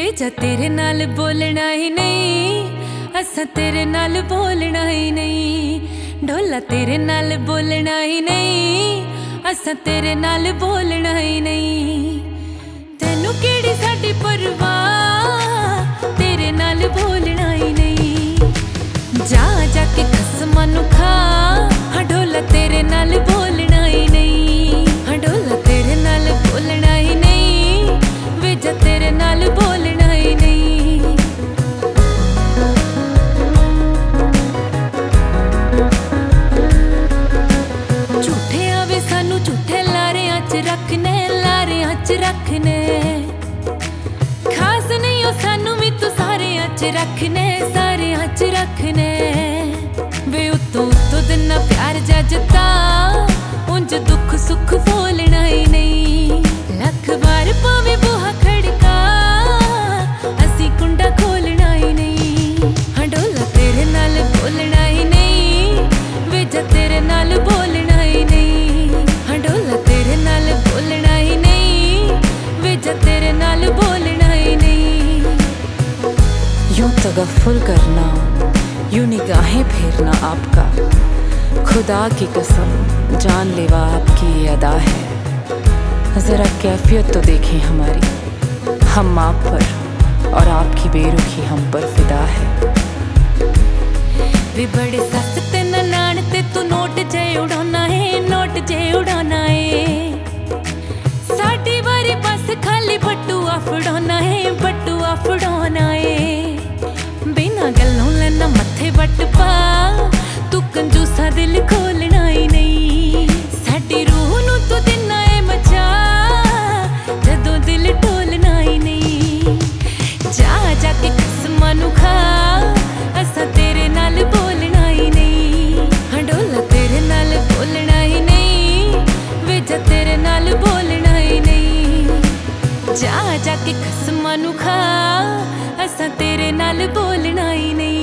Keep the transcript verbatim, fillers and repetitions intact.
जा तेरे नाल बोलना ही नहीं, असा तेरे नाल बोलना ही नहीं। ढोला तेरे नाल बोलना ही नहीं, असा तेरे नाल बोलना ही नहीं। तेनू केड़ी साडी परवाह, तेरे नाल बोलना ही नहीं। जा जाके कसमां नू खा, हाँ ढोला तेरे नाल बोलना ही नहीं। हाँ ढोला तेरे नाल बोलना ही नहीं, वे जा तेरे नाल बोलना ही नहीं। झूठे आवे सानू झूठे लारेआं च रखने, लारेआं च रखने। खास नहीं हो सानू भी तू सारेआं च रखने, सारेआं च रखने। वे उत्तों उत्तों दिना प्यार जजता, उंज दुख सुख बोलना ही नहीं। लख बार पावे बूहा खड़का, असी कुंडा खोलना ही नहीं। हाँ ढोला तेरे नाल बोलना ही नहीं, वे जा तेरे नाल बोलना ही नहीं। हाँ ढोला तेरे नाल बोलना ही नहीं, वे जा तेरे नाल बोलना ही नहीं। यूं तगफ्फुल करना, यूं निगाहें फेरना आपका, खुदा की कसम जानलेवा आपकी ये अदा है। ज़रा कैफियत तो देखें हमारी, हम आप पर और आपकी बेरुखी हम पर फिदा है। वे बड़े सस ते ननाण ते तू नोट जे उड़ाना है, नोट जे उड़ाना है। साडी बारी बस खाली बटुआ फड़ाना है, बटुआ फड़ाना है। बिना गल्लों लेना मत्थे बट पा, तू कंजूसा दिल खोलना ही नहीं। साडी रूह नू तू दिना है मचा, जदों दिल टोलना ही नहीं। जा जाके कसमां नू खा, असा तेरे नाल बोलना ही नहीं। हाँ ढोला तेरे नाल बोलना ही नहीं, वे जा तेरे नाल बोलना ही नहीं। जा जाके कसमां नू खा, असा तेरे नाल बोलना ही नहीं।